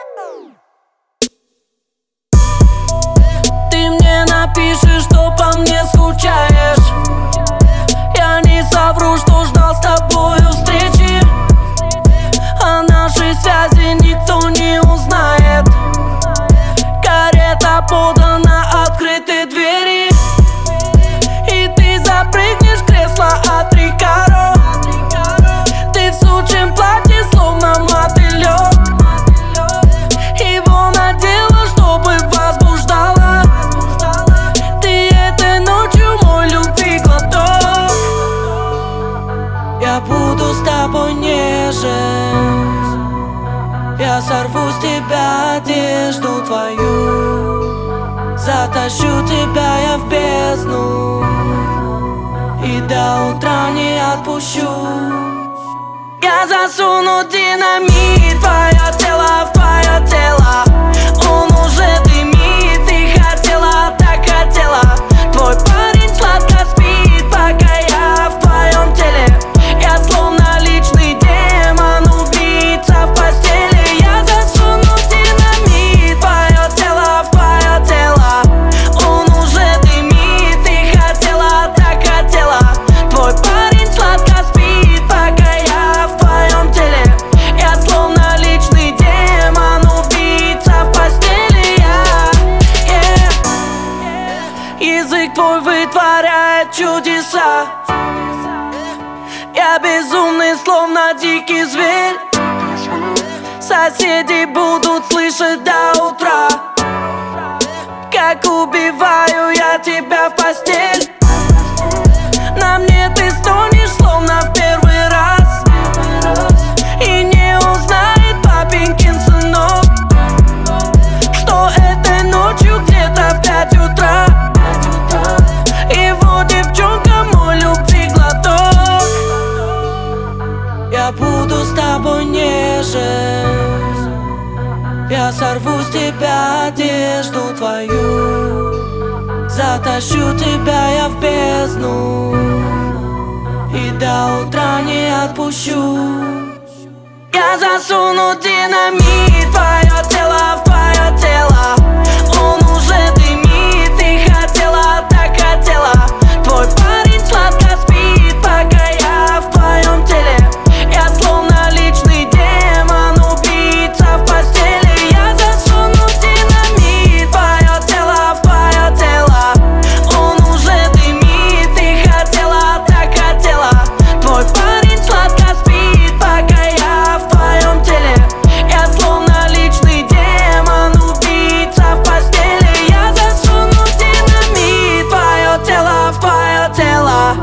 Ты мне напишешь, что по мне скучаешь. Я не совру, что ждал с тобою встречи. О нашей связи никто не узнает. Карета подана, открыты двери, и ты запрыгнешь в кресло от Рикаро. Ты в сучьем платье, словно мотылёк. Его надела, чтобы возбуждала. Ты этой ночью мой любви глоток. Я буду с тобой нежен. Я сорву с тебя одежду твою, затащу тебя я в бездну и до утра не отпущу. Я засуну динамит в твое тело, в твое тело. Он уже дымит, ты хотела, так хотела. Твой парень сладко спит, пока я в твоем теле. Я словно личный демон, убийца в постели. Я засуну динамит в твое тело, в твое тело. Он уже дымит, ты хотела, так хотела. Твой парень сладко спит, пока я в твоем теле. Я словно личный демон, убийца в постели. Язык твой вытворяет чудеса. Я безумный, словно дикий зверь. Соседи будут слышать до утра, как убиваю я тебя в постель. На мне ты стонешь, словно в первый раз, и не узнает папенькин сынок, что этой ночью где-то в 5 утра его девчонка мой любви глоток. Я буду с тобой нежен. Я сорву с тебя одежду твою, затащу тебя я в бездну и до утра не отпущу. Я засуну динамит в твое тело, в твое тело. Он уже дымит, ты хотела, так хотела. Твой парень сладко спит, пока я в твоем теле. Я словно личный демон, убийца в постели. Я засуну динамит в твое тело, в твое тело. Он уже дымит, ты хотела, так хотела. Твой парень сладко спит, пока я в твоем теле. Я словно личный демон, убийца в постели. Я засуну динамит в твое тело, в твое тело.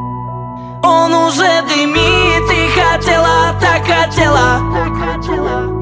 Он уже дымит, ты хотела, так хотела.